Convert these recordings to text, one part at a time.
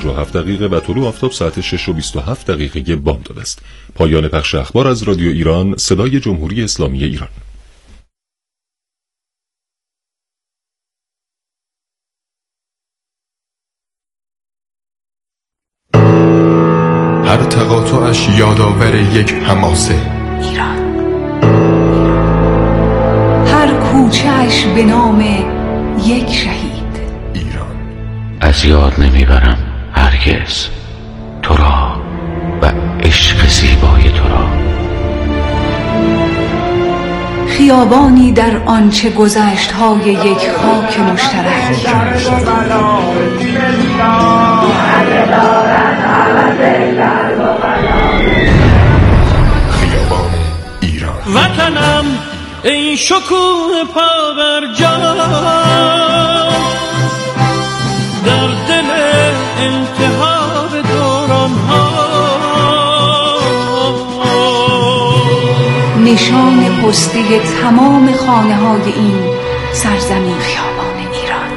5:07 و طلوع آفتاب ساعت 6:27 بامداد است. پایان پخش اخبار از رادیو ایران، صدای جمهوری اسلامی ایران. هر تقاطعش یادآور یک حماسه. ایران. هر کوچه‌اش به نام یک شهید. ایران. از یاد نمیبرم هرگز تو را و عشق زیبای تو را. خیابانی در آنچه گذشت‌های یک خاک مشترک. خیابان ایران. وطنم ای شکوه پابرجا، در دل التهاب دوران‌ها، نشان پستی تمام خانه‌های این سرزمین خیابان ایران.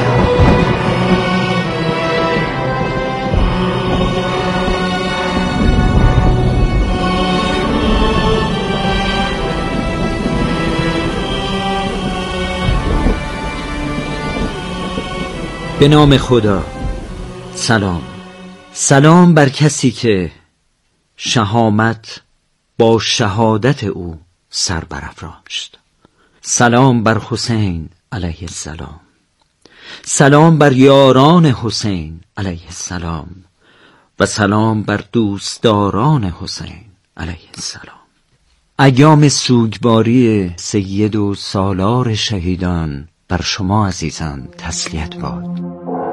به نام خدا. سلام بر کسی که شهامت با شهادت او سر برافراشت. سلام بر حسین علیه السلام. سلام بر یاران حسین علیه السلام و سلام بر دوستداران حسین علیه السلام. ایام سوگواری سید و سالار شهیدان بر شما عزیزان تسلیت باد.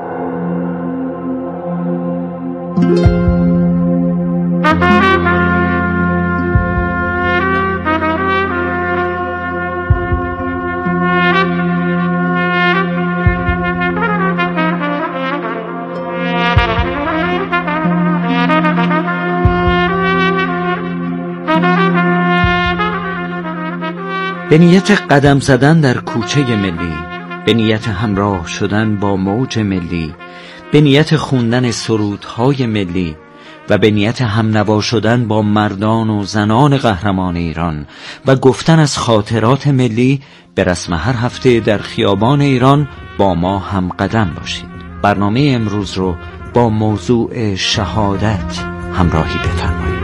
به نیت قدم زدن در کوچه ملی، به نیت همراه شدن با موج ملی، به نیت خوندن سرودهای ملی و به نیت همنوا شدن با مردان و زنان قهرمان ایران و گفتن از خاطرات ملی، به رسم هر هفته در خیابان ایران با ما هم قدم باشید. برنامه امروز رو با موضوع شهادت همراهی بفرمایید.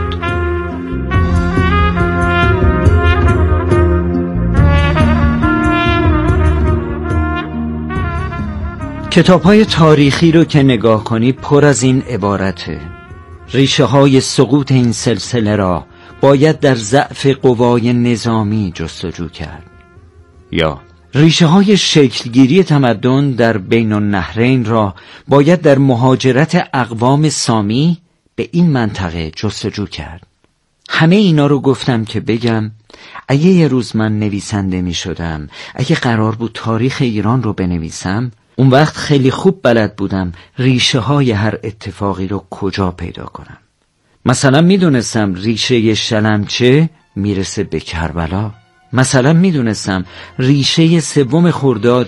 کتاب‌های تاریخی رو که نگاه کنی پر از این عبارته: ریشه های سقوط این سلسله را باید در ضعف قوای نظامی جستجو کرد، یا ریشه های شکلگیری تمدن در بین النهرین را باید در مهاجرت اقوام سامی به این منطقه جستجو کرد. همه اینا رو گفتم که بگم اگه یه روز من نویسنده می شدم، اگه قرار بود تاریخ ایران رو بنویسم، اون وقت خیلی خوب بلد بودم ریشه های هر اتفاقی رو کجا پیدا کنم. مثلا میدونستم ریشه شلمچه میرسه به کربلا. مثلا میدونستم ریشه 3 خرداد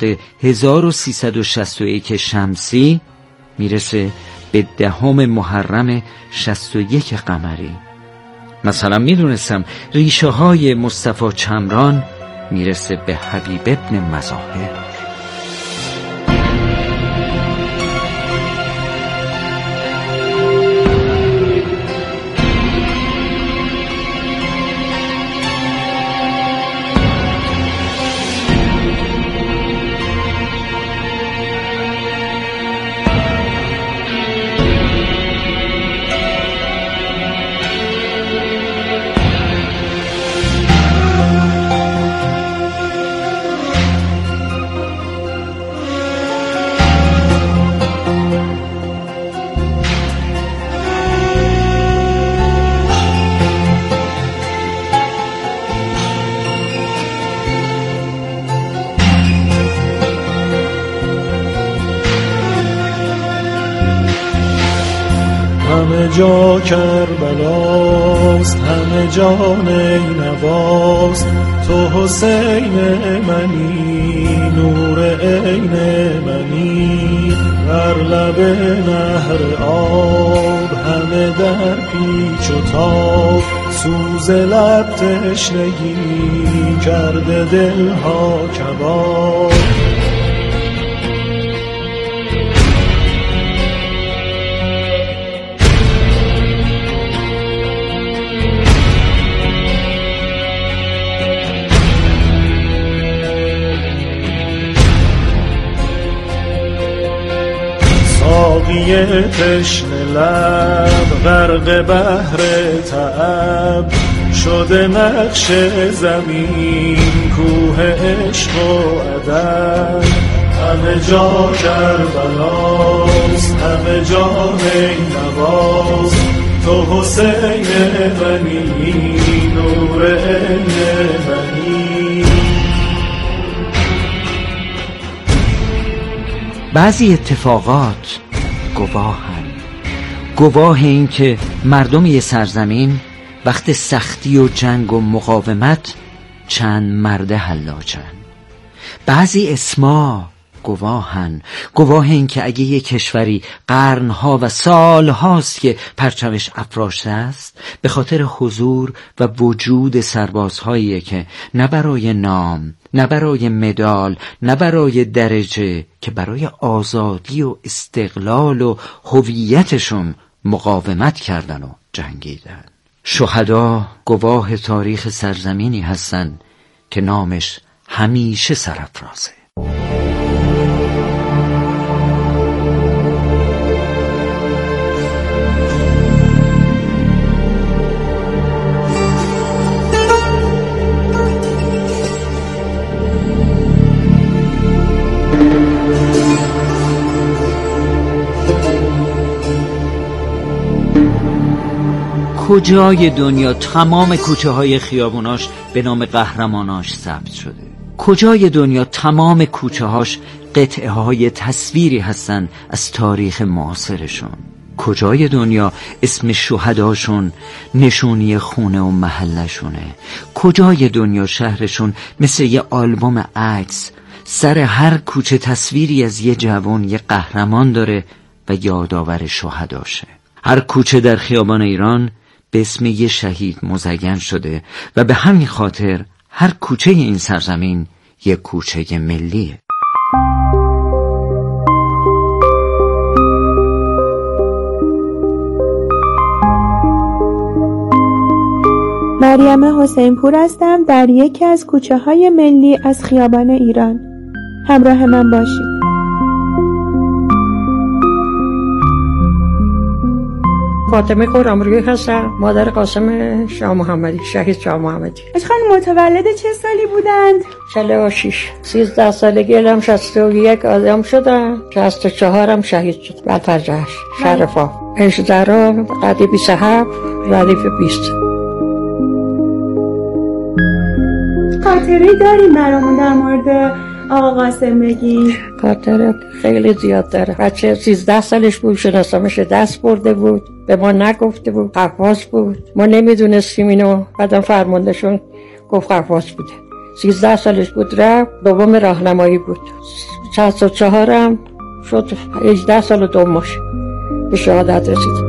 1361 شمسی میرسه به 10 محرم 61 قمری. مثلا میدونستم ریشه های مصطفی چمران میرسه به حبیب ابن مظاهر. همه جا کربلاست، همه جا نینواست، تو حسین منی، نور عین منی، در لب نهر آب، همه در پیچ و تاب، سوز لب تشنگی کرده دلها کباب. ساقی تشنه لب غرق بحر تعب، شده نقش زمین کوه عشق و ادب. همه جا کربلاست، همه جا نینواست، تو حسین بنی نور عین بنی. بعضی اتفاقات گواه این که مردم یه سرزمین وقت سختی و جنگ و مقاومت چند مرد حلاجن. بعضی اسما گواه این که اگه یه کشوری قرنها و سالهاست که پرچمش افراشته است، به خاطر حضور و وجود سربازهایی که نه برای نام، نه برای مدال، نه برای درجه، که برای آزادی و استقلال و هویتشون مقاومت کردن و جنگیدن. شهدا گواه تاریخ سرزمینی هستن که نامش همیشه سرافرازه. کجای دنیا تمام کوچه های خیابوناش به نام قهرماناش ثبت شده؟ کجای دنیا تمام کوچه هاش قطعه های تصویری هستن از تاریخ معاصرشون؟ کجای دنیا اسم شهداشون نشونی خونه و محلشونه؟ کجای دنیا شهرشون مثل یه آلبوم عکس سر هر کوچه تصویری از یه جوان، یه قهرمان داره و یادآور شهداشه؟ هر کوچه در خیابان ایران به اسم یه شهید مزین شده و به همین خاطر هر کوچه این سرزمین یه کوچه ملیه. مریم حسین پور هستم در یکی از کوچه های ملی از خیابان ایران. همراه من باشید. فاطمه خرم‌رویی هستم، مادر قاسم شاه محمدی، شهید شاه محمدی. خانم متولد چه سالی بودند؟ 46. 13 سالگی هم 61 آدم شدم، 64 هم شهید شد. بلفرجهش شرفا 18 قدی 27 ردیف 20. خاطری داری برامون در مورد آقا قاسم بگی؟ خاطره خیلی زیاد داره. بچه 13 سالش بود، شناسامش دست برده بود، به ما نگفته بود، قفاس بود، ما نمیدونستیم اینو. بعدم فرماندهشون گفت قفاس بوده. 13 سالش بود رفت، دوم راهنمایی بود. 64 هم شد، 18 سال و 2 ماه به شهادت رسید.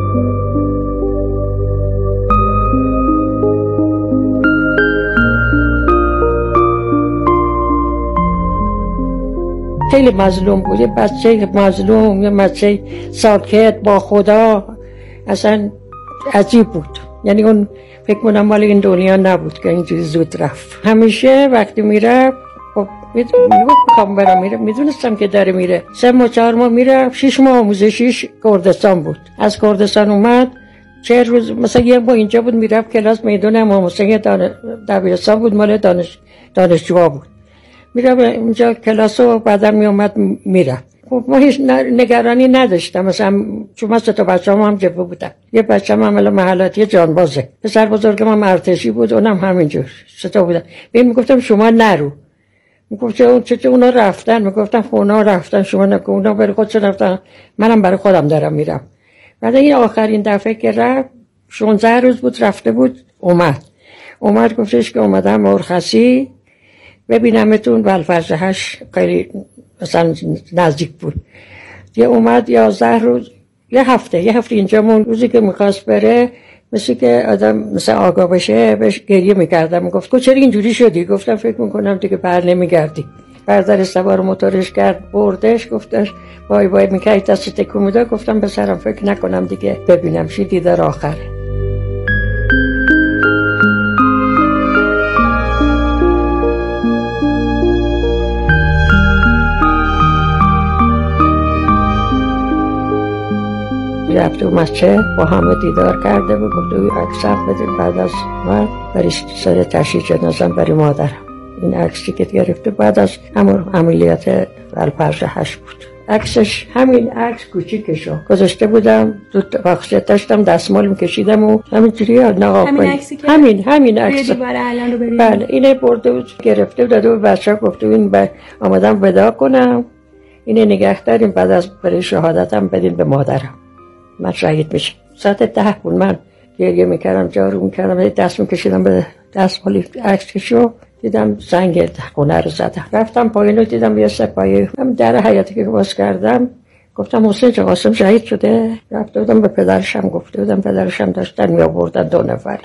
خیلی مظلوم بود، یه بچه مظلوم، یه بچه ساکت با خدا، اصلا عجیب بود. یعنی اون فکر کنم مال این دنیا نبود که اینجوری زود رفت. همیشه وقتی میره خب میخوام برم، میره، میدونستم که داره میره. 3 ماه 4 ماه میره، 6 ماه آموزشیش کردستان بود. از کردستان اومد 4 روز مثلا یه ماه اینجا بود، میرفت کلاس میدون امام حسین دبیرستان بود، مال دانشجوها بود. میره اونجا کلاس و بعدا میومد میره. خب ما هیچ نگرانی نداشتم، مثلا چون من 3 تا بچه‌ام هم جبهه بودن. یه بچه‌م عمل محلاتی جانبازه، پسر بزرگم هم ارتشی بود، اونم همینجور 3 تا بودن. بهم میگفتم شما نرو، میگفت چه اونا رفتن، میگفتم اونا رفتن شما نگو، اونا برای خودشون رفتن، منم برای خودم دارم میرم. بعد این آخرین دفعه که رفت 16 روز بود رفته بود، اومد گفتش که اومدم مرخصی ببینمتون. بلفرجهش خیلی مثلا نزدیک بود. یه اومد 11 روز یه هفته اینجا مون. روزی که میخواست بره مثل که آدم مثل آگاه بشه بهش گریه میکردم، میگفت تو چرا اینجوری شدی؟ گفتم فکر میکنم دیگه بر نمیگردی. برادر سوار موتورش کرد بردش، گفتش وای وای میکرد دست تکون میداد. گفتم پسرم فکر نکنم دیگه ببینم چی، دیدار آخره. رفت و مسجد با همه دیدار کرده و گفت عکسم بده. بعد از من برای سر تشییع جنازم برای مادرم این عکسی که گرفته بعد از همون عملیات الپرش 8 بود. عکسش همین عکس کوچیکشو گذاشته بودم تو بخشت داشتم دستمال میکشیدم و همینجوری همین عکس بله اینه برده بود گرفته و داده به بچه‌ها گفته این آمدم ودا کنم اینه نگه داریم بعد از برای شهادتم بدین به مادرم من شهید میشم. ساعت 10 بود من گریه میکردم جارو میکردم دست میکشیدم به دستمال عکسشو دیدم زنگ خونه رو زدم. رفتم پایین رو دیدم یه سپاهی هم در حیاتی که باز کردم گفتم حسین جان قاسم شهید شده. رفته بودم به پدرشم گفته بودم، پدرشم داشتن می آوردن 2 نفری.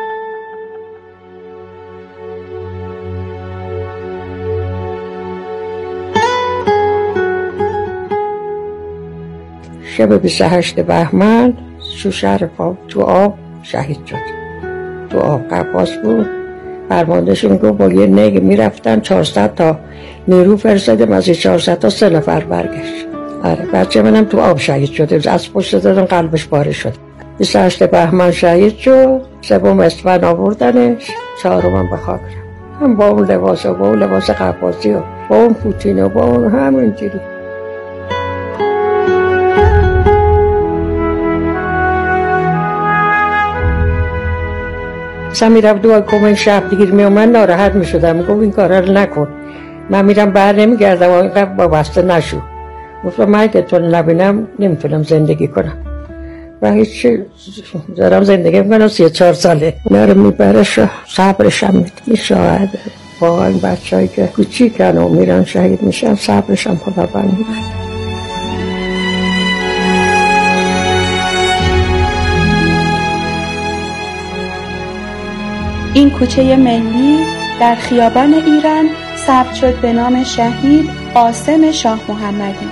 شب 28 بهمن شوشهر تو آب شهید شد. تو آب قفاس بود. فرماندهشون گفت با یه نگ میرفتن 400 تا نیرو فرستادم، از این 400 تا 3 نفر برگشت. آره بچه منم تو آب شهید شده، از پشت دادم قلبش پاره شد. 28 بهمن شهید شد، 3 اسفند آوردنش، 4 به خاک رفت. هم با اون لباس و با اون لباس قفاسی و با اون پوتین و با اون همینجوری. مثلا میرم دو کمه شب دیگه میومد ناراحت میشدم، میگم این کارا رو نکن، من میرم بر نمیگردم و اینقدر وابسته نشو. گفتم من که تو نبینم نمیتونم زندگی کنم و هیچ دارم زندگی میکنم 34 ساله. اونا رو میبره صبرشم میده. شاید با این بچه هایی که کوچیکن و میرن شهید میشن صبرشم خدا بند میده. این کوچه ملی در خیابان ایران ثبت شد به نام شهید قاسم شاه محمدی.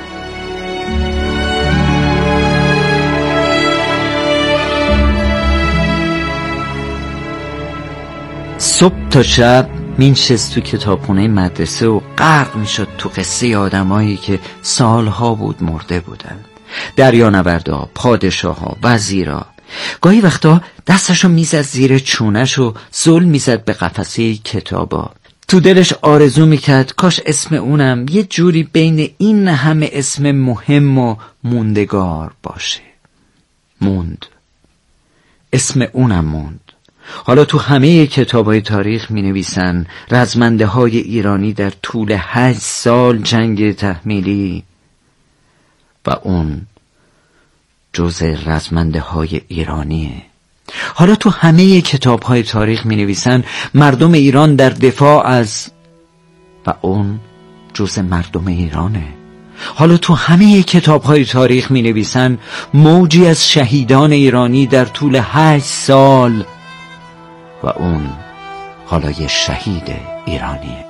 صبح تا شب مینشست تو کتابخونه مدرسه و غرق میشد تو قصه آدمایی که سالها بود مرده بودن. دریانوردا، پادشاها، وزیرا. گاهی وقتا دستشو میزد زیر چونش و زل میزد به قفسه کتابا. تو دلش آرزو میکرد کاش اسم اونم یه جوری بین این همه اسم مهم و موندگار باشه. موند. اسم اونم موند. حالا تو همه کتابای تاریخ می نویسن رزمنده های ایرانی در طول 8 سال جنگ تحمیلی و اون جز رزمنده های ایرانیه. حالا تو همه کتاب‌های تاریخ می‌نویسن مردم ایران در دفاع از و اون جز مردم ایرانه. حالا تو همه کتاب‌های تاریخ می‌نویسن موجی از شهیدان ایرانی در طول 8 سال و اون حالا یه شهید ایرانیه.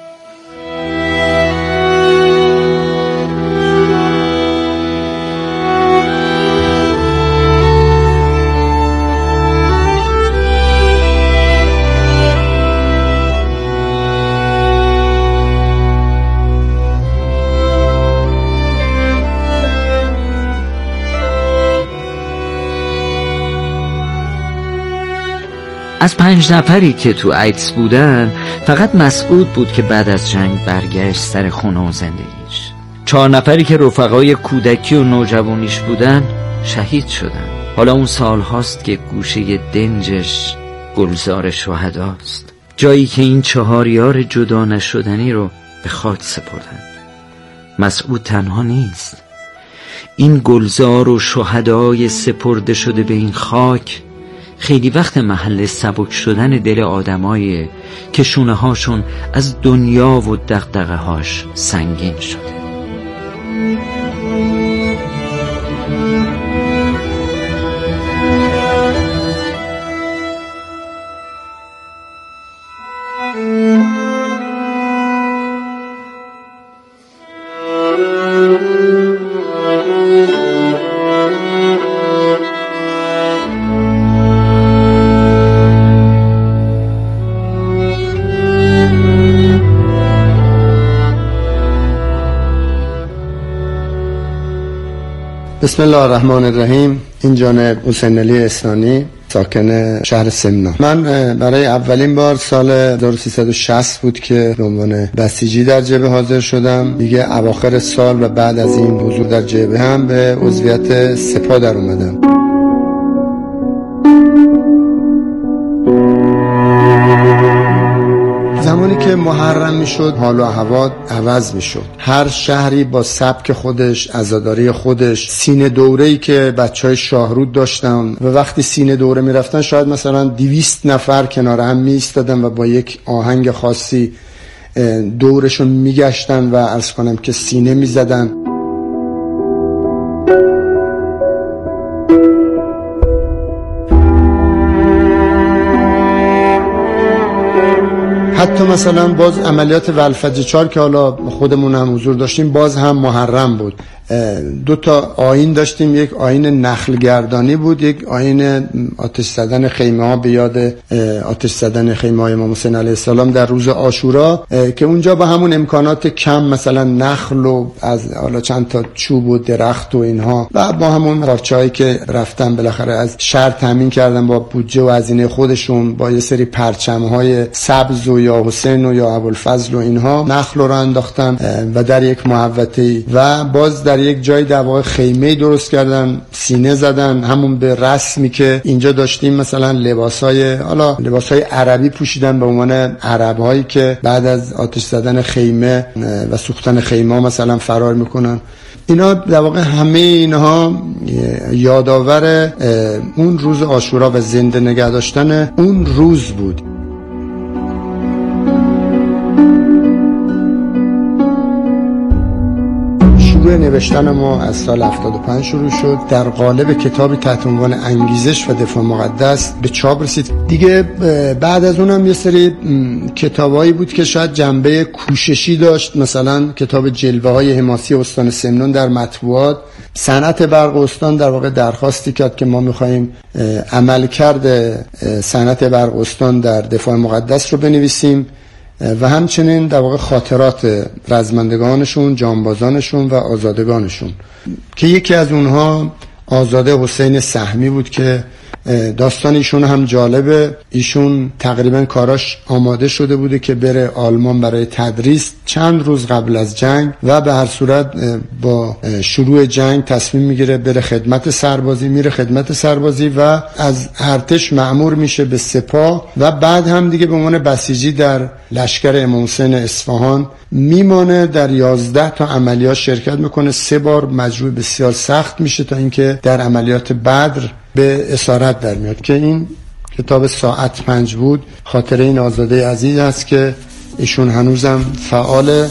از 5 نفری که تو ایدز بودن فقط مسعود بود که بعد از جنگ برگشت سر خونه و زندگیش. 4 نفری که رفقای کودکی و نوجوانیش بودن شهید شدن. حالا اون سال هاست که گوشه دنجش گلزار شهداست، جایی که این 4 یار جدا نشدنی رو به خاک سپردن. مسعود تنها نیست. این گلزار و شهدای سپرده شده به این خاک خیلی وقت محل سبک شدن دل آدمایی که شونه هاشون از دنیا و دغدغه هاش سنگین شده. بسم الله الرحمن الرحیم. این جانب حسین علی احسانی، ساکن شهر سمنان. من برای اولین بار سال 1360 بود که به عنوان بسیجی در جبهه حاضر شدم. دیگه اواخر سال و بعد از این حضور در جبهه هم به عضویت سپاه در اومدم. زمانی که محرم میشد حال و هوا عوض میشد. هر شهری با سبک خودش، عزاداری خودش. سینه دوره‌ای که بچهای شاهرود داشتن و وقتی سینه دوره میرفتن شاید مثلا 200 نفر کنار هم میایستادن و با یک آهنگ خاصی دورشون میگشتن و عرض کنم که سینه میزدن. حتی مثلا باز عملیات ولفجر 4 که حالا خودمون هم حضور داشتیم باز هم محرم بود. 2 تا آیین داشتیم، یک آیین نخلگردانی بود، یک آیین آتش زدن خیمه ها به یاد آتش زدن خیمه های امام حسین علیه السلام در روز عاشورا که اونجا با همون امکانات کم مثلا نخل و از حالا چند تا چوب و درخت و اینها و با همون پارچه‌هایی که رفتن بالاخره از شهر تامین کردن با بودجه و هزینه خودشون با یه سری پرچم‌های سبز و یا حسین و یا ابوالفضل و اینها نخل رو انداختن و در یک محوطه‌ای و باز در یک جای در واقع خیمه درست کردن، سینه زدن، همون به رسمی که اینجا داشتیم مثلا لباسای عربی پوشیدن به عنوان عرب‌هایی که بعد از آتش زدن خیمه و سوختن خیمه مثلا فرار میکنن. اینا در واقع همه اینها یادآور اون روز عاشورا و زنده نگه داشتن اون روز بود. نوشتن ما از سال 75 شروع شد. در قالب کتابی تحت عنوان انگیزش و دفاع مقدس به چاپ رسید. دیگه بعد از اونم یه سری کتابایی بود که شاید جنبه کوششی داشت، مثلا کتاب جلوه های حماسی استان سمنان در مطبوعات. صنعت برق استان در واقع درخواستی کرد که ما می‌خوایم عملکرد صنعت برق استان در دفاع مقدس رو بنویسیم و همچنین در واقع خاطرات رزمندگانشون، جانبازانشون و آزادگانشون که یکی از اونها آزاده حسین سهمی بود که داستان ایشون هم جالبه. ایشون تقریبا کاراش آماده شده بوده که بره آلمان برای تدریس چند روز قبل از جنگ و به هر صورت با شروع جنگ تصمیم میگیره بره خدمت سربازی. میره خدمت سربازی و از ارتش مأمور میشه به سپاه و بعد هم دیگه به عنوان بسیجی در لشکر امام حسین اصفهان میمانه. در 11 تا عملیات شرکت میکنه. 3 بار مجروح بسیار سخت میشه تا اینکه در عملیات بدر به اسارت در میاد که این کتاب ساعت 5 بود. خاطره این آزاده عزیز است که ایشون هنوزم فعاله.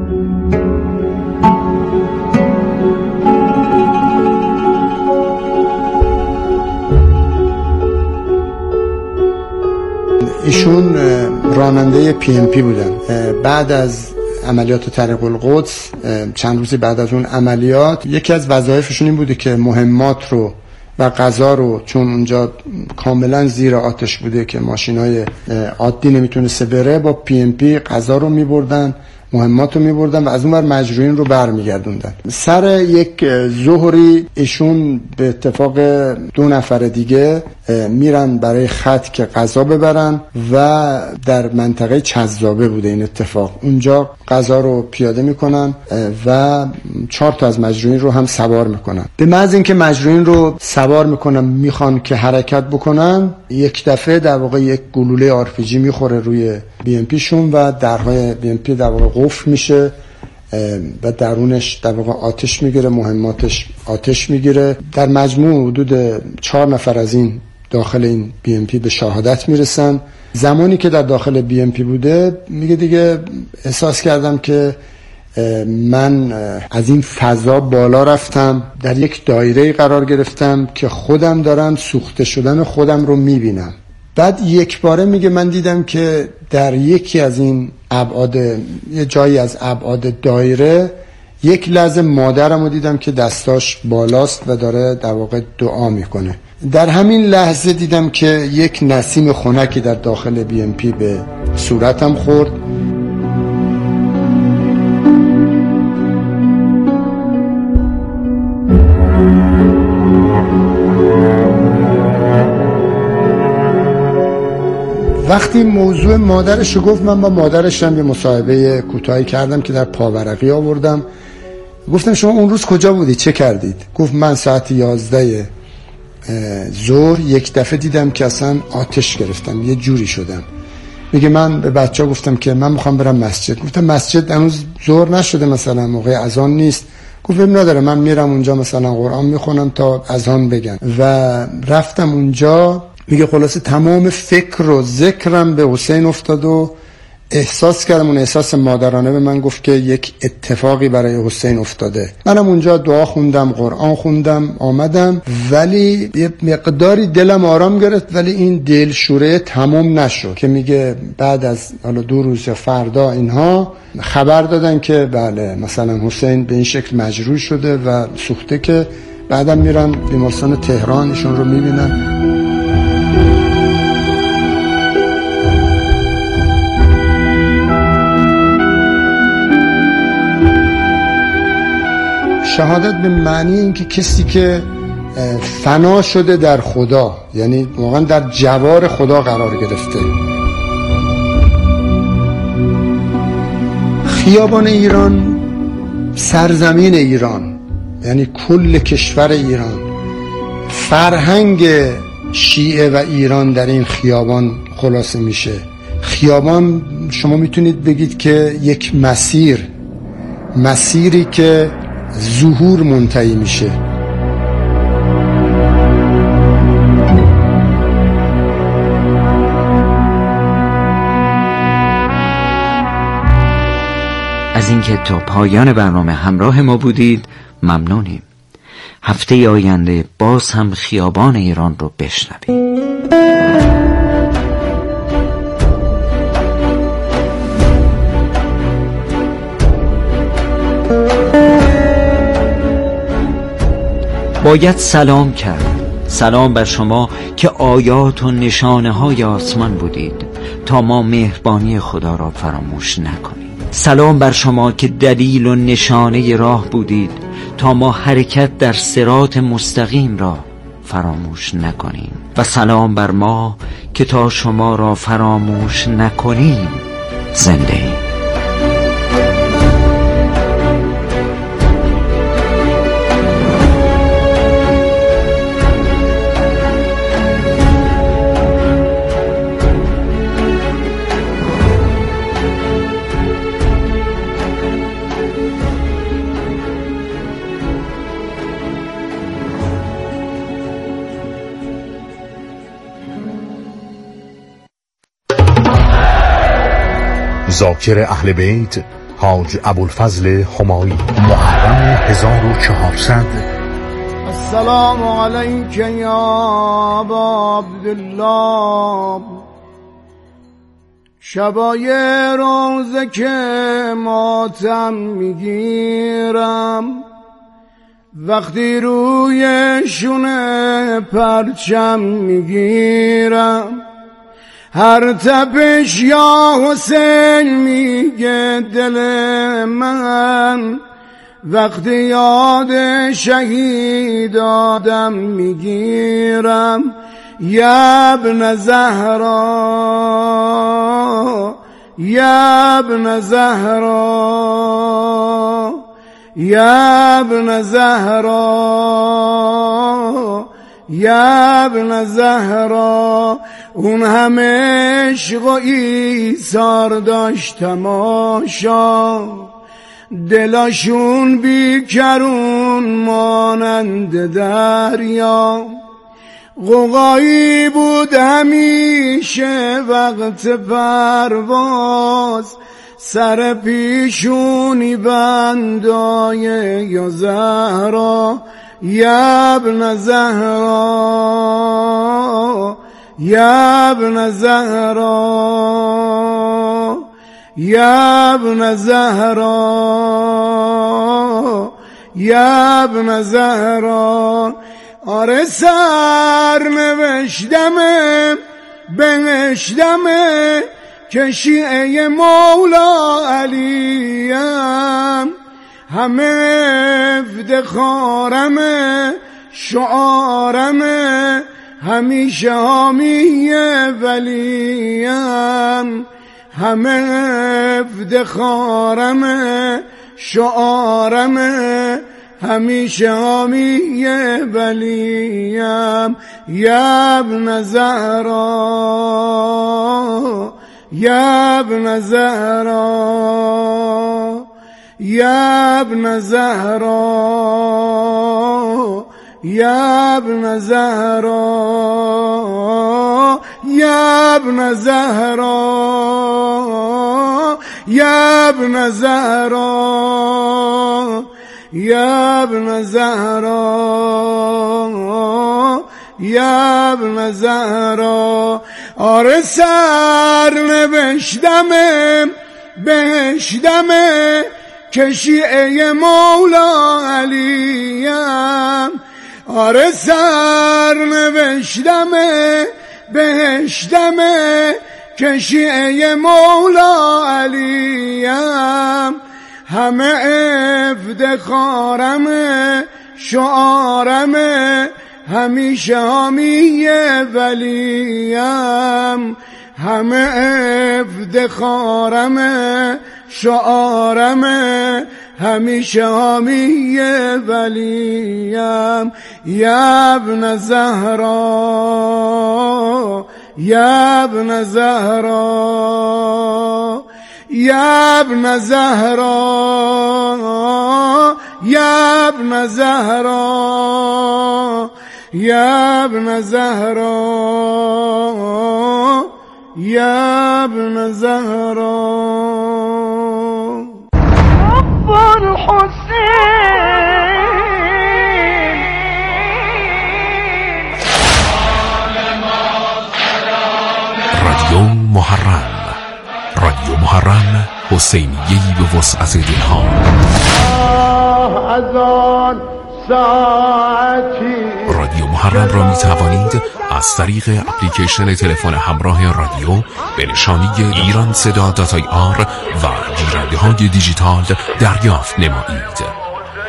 ایشون راننده PMP بودن. بعد از عملیات طریق القدس چند روزی بعد از اون عملیات یکی از وظایفشون این بوده که مهمات رو و غذا رو، چون اونجا کاملا زیر آتش بوده که ماشینای عادی نمیتونسته بره، با PMP غذا رو میبردن، مهمات رو میبردن و از اون بر مجروحین رو برمیگردوندن. سر یک ظهری ایشون به اتفاق 2 نفر دیگه میرن برای خط که غذا ببرن و در منطقه چذابه بوده این اتفاق. اونجا غذا رو پیاده میکنن و 4 تا از مجروحین رو هم سوار میکنن. به محض اینکه مجروحین رو سوار میکنن میخوان که حرکت بکنن، یک دفعه در واقع یک گلوله RPG میخوره روی BMP شون و درهای BMP در واقع قفل میشه و درونش در واقع آتش میگیره، مهماتش آتش میگیره. در مجموع حدود 4 نفر از این داخل این BMP به شهادت میرسن. زمانی که در داخل BMP بوده میگه دیگه احساس کردم که من از این فضا بالا رفتم، در یک دایره قرار گرفتم که خودم دارم سوخته شدن خودم رو میبینم. بعد یک باره میگه من دیدم که در یکی از این ابعاد، یه جایی از ابعاد دایره، یک لحظه مادرم رو دیدم که دستاش بالاست و داره در واقع دعا میکنه. در همین لحظه دیدم که یک نسیم خنکی در داخل BMP به صورتم خورد. وقتی موضوع مادرش رو گفت، من با مادرشم یه مصاحبه کوتاهی کردم که در پاورقی آوردم. گفتم شما اون روز کجا بودی، چه کردید؟ گفت من ساعت 11 ظهر یک دفعه دیدم که اصلا آتش گرفتم، یه جوری شدم. میگه من به بچه‌ها گفتم که من میخوام برم مسجد. گفتم مسجد هنوز ظهر نشده، مثلا موقع اذان نیست. گفتم نداره، من میرم اونجا مثلا قرآن میخونم تا اذان بگن. و رفتم اونجا. میگه خلاصه تمام فکر و ذکرم به حسین افتاد و احساس کردم، اون احساس مادرانه به من گفت که یک اتفاقی برای حسین افتاده. منم اونجا دعا خوندم، قرآن خوندم، آمدم، ولی یه مقداری دلم آرام گرفت، ولی این دلشوره تمام نشد که میگه بعد از حالا 2 روز یا فردا اینها خبر دادن که بله مثلا حسین به این شکل مجروح شده و سوخته، که بعدم میرن بیمارستان تهران ایشون رو میبینن. شهادت به معنی این که کسی که فنا شده در خدا، یعنی واقعا در جوار خدا قرار گرفته. خیابان ایران سرزمین ایران، یعنی کل کشور ایران. فرهنگ شیعه و ایران در این خیابان خلاصه میشه. خیابان شما میتونید بگید که یک مسیری که ظهور منتهی میشه. از اینکه تا پایان برنامه همراه ما بودید ممنونیم. هفته آینده باز هم خیابان ایران رو بشنوید. باید سلام کرد. سلام بر شما که آیات و نشانه های آسمان بودید تا ما مهربانی خدا را فراموش نکنیم. سلام بر شما که دلیل و نشانه راه بودید تا ما حرکت در صراط مستقیم را فراموش نکنیم. و سلام بر ما که تا شما را فراموش نکنیم زنده ایم. ذاکر اهل بیت حاج ابوالفضل همایی، محرم 1400. السلام علیک یا ابا عبدالله. شبای روزه که ماتم میگیرم، وقتی روی شونه پرچم میگیرم، هر تپش یا حسین میگه دل من، وقتی یاد شهید آدم میگیرم. یا ابن زهرا، یا ابن زهرا، یا ابن زهرا، یا ابن زهرا. اون همه عشق و ایثار داشت تماشا، دلاشون بیکرون مانند دریا. غوغایی بود همیشه وقت پرواز، سر پیشونی بندای یا زهرا. یا ابن زهرا، یا ابن زهرا، یا ابن زهرا، یا ابن زهرا. آره سر نوشتمه بنشتمه که شیعه مولا علیم، همه افتخارمه شعارمه، همیشه حامی ولیم، همه افتخارم شعارم، همیشه حامی ولیم. یا ابن زهرا یا ابن زهرا یا ابن زهرا یا ابن زهرا یا ابن زهرا یا ابن زهرا یا ابن زهرا یا ابن زهرا. آره سر نوشتمه بهشتمه که شیعه مولا علیم. آره سر نوشتمه بهشتمه که شیعه مولا علیم. همه افتخارم شعارم، همیشه حامی ولیم. همه افتخارم شعارم، همیشه حامی ولیم. یا ابن زهرا یا ابن زهرا یا ابن زهرا یا ابن زهرا یا ابن زهرا یا ابن زهرا. رادیو محرم، رادیو محرم حسینیه‌ای به وسعت دلها. رادیو محرم را می توانید از طریق اپلیکیشن تلفن همراه رادیو به نشانی ایرانصدا.ir و گیرنده های دیجیتال دریافت نمایید.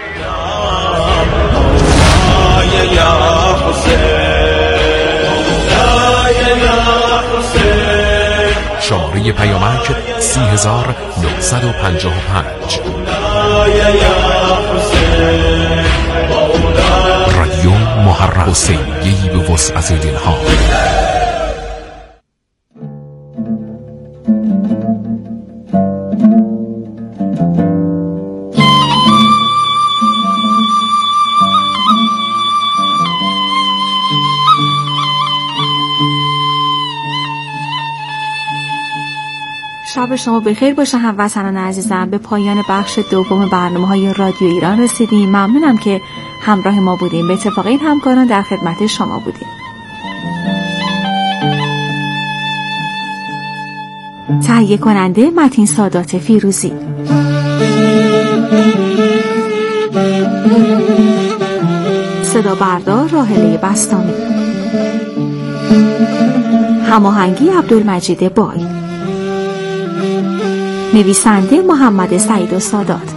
شماره پیامک 30955. رادیو محرم، حسینیه‌ای به وسعت دلها. شب شما بخیر باشه هموطنان عزیزم. به پایان بخش دوم برنامه‌های رادیو ایران رسیدیم. ممنونم که همراه ما بودیم. به اتفاق این همکاران در خدمت شما بودیم. تهیه کننده متین سادات فیروزی، صدا بردار راحله بستامی، هماهنگی عبدالمجید بای، نویسنده محمد سعید سادات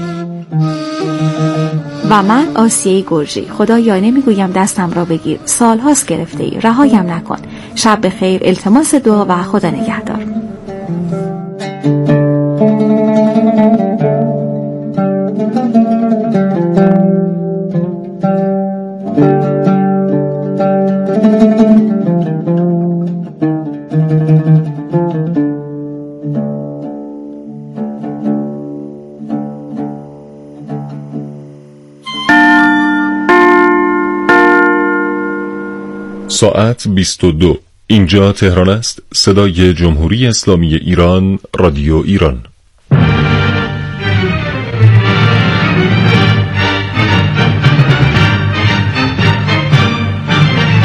و من آسیه گرجی. خدایا نمیگویم دستم را بگیر، سالهاست گرفته ای، رهایم نکن. شب بخیر، التماس دعا و خدا نگهدار. ساعت 22. اینجا تهران است. صدای جمهوری اسلامی ایران، رادیو ایران.